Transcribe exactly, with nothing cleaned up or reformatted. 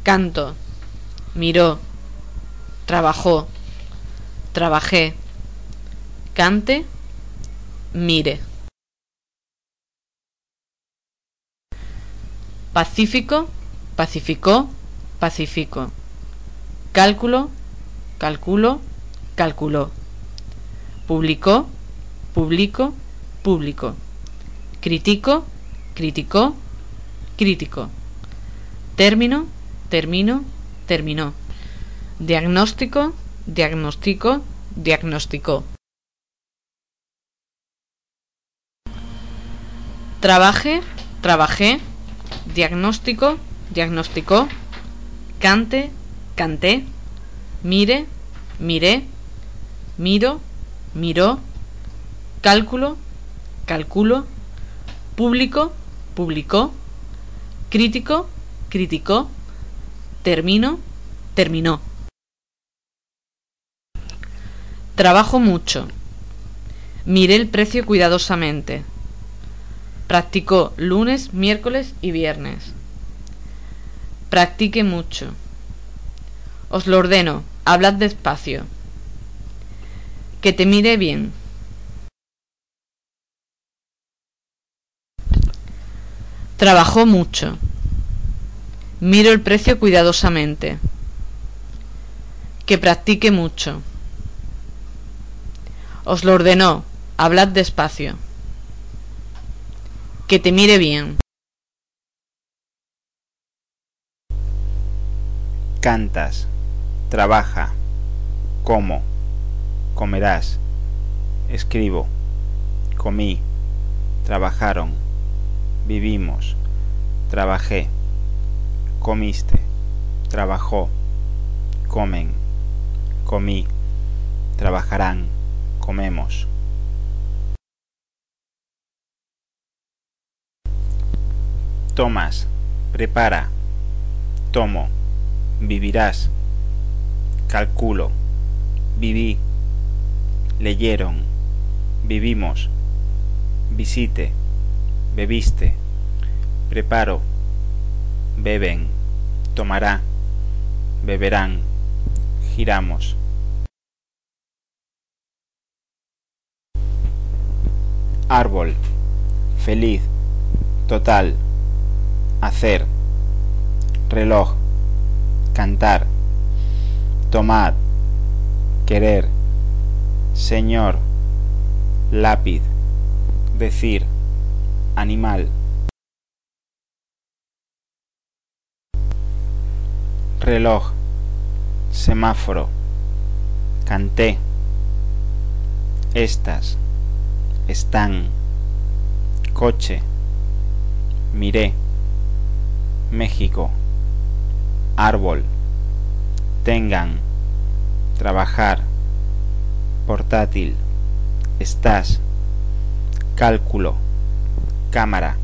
canto, miró, trabajó, trabajé, cante, mire. Pacífico, pacificó, pacifico. Cálculo, calculo, calculó. Publicó, publico, público. Critico, criticó, crítico. Término, termino, terminó. Diagnóstico, diagnostico, diagnosticó. Trabaje, trabajé, diagnóstico, diagnosticó, cante, canté, mire, miré, miro, miró, cálculo, calculo, público, publicó, crítico, criticó, termino, terminó. Trabajo mucho. Miré el precio cuidadosamente. Practicó lunes, miércoles y viernes. Practique mucho. Os lo ordeno, hablad despacio. Que te mire bien. Trabajó mucho. Miro el precio cuidadosamente. Que practique mucho. Os lo ordenó, hablad despacio. Que te mire bien. Cantas, trabaja, como, comerás, escribo, comí, trabajaron, vivimos, trabajé, comiste, trabajó, comen, comí, trabajarán, comemos. Tomas, prepara, tomo, vivirás, calculo, viví, leyeron, vivimos, visite, bebiste, preparo, beben, tomará, beberán, giramos. Árbol, feliz, total, hacer, reloj, cantar, tomar, querer, señor, lápiz, decir, animal. Reloj, semáforo, canté, estas, están, coche, miré, México, árbol, tengan, trabajar, portátil, estás, cálculo, cámara.